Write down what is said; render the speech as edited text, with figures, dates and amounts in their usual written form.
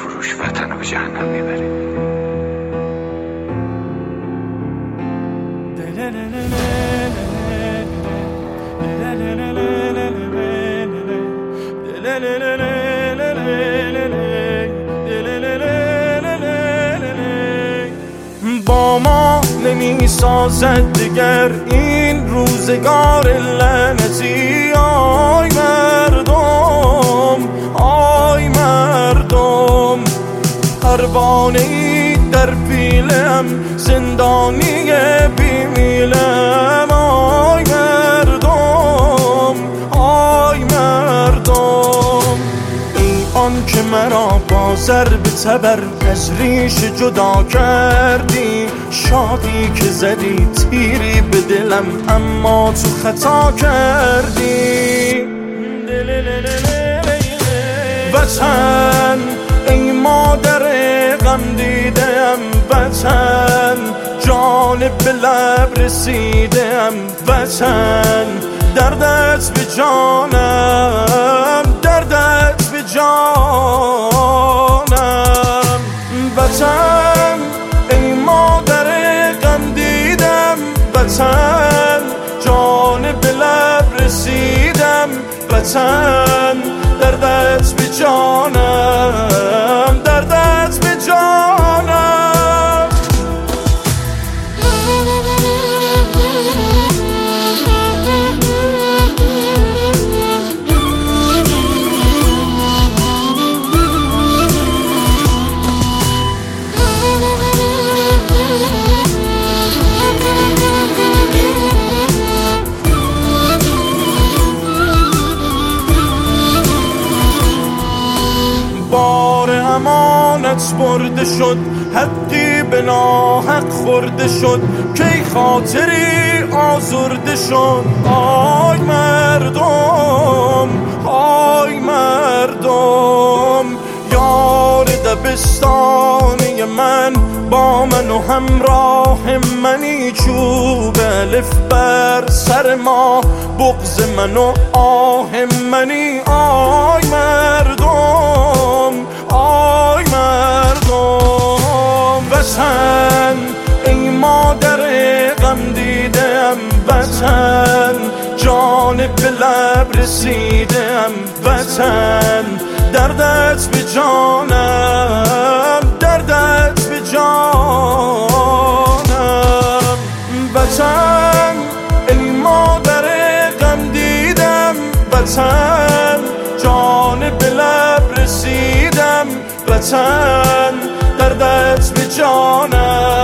فروش وطن رو به جهنم میبره. با ما نمی سازد دیگر این روزگار لعنتی. آی مردم، آی مردم، پروانه‌ای در پیلم، زندانی بیمیلم. آی مردم، آی مردم، ای آن که مرا با ضرب تبر از ریش جدا کردی. شادی که زدی تیری به دلم اما تو خطا کردی. وطن ای مادر غم دیدم، وطن جان به لب رسیدم. وطن دردت به جانم، دردت به جانم. وطن ای مادر غم دیدم، وطن جان به لب رسیدم. وطن دردت به جانم، دردت به جانم. بار امانت برده شد، حقی به ناحق خورده شد، کی خاطری آزرده شد. آی مردم، آی مردم، یار دبستانی من با من و همراه منی. چوب الف بر سر ما، بغض من و آه منی. آی مردم، آی مردم، وطن ای مادر غم دیدم. وطن جان به لب رسیدم. وطن دردت به جانم، دردت به جانم. وطن ای مادر غم دیدم، وطن جان به لب رسیدم. وطن دردت به جانم.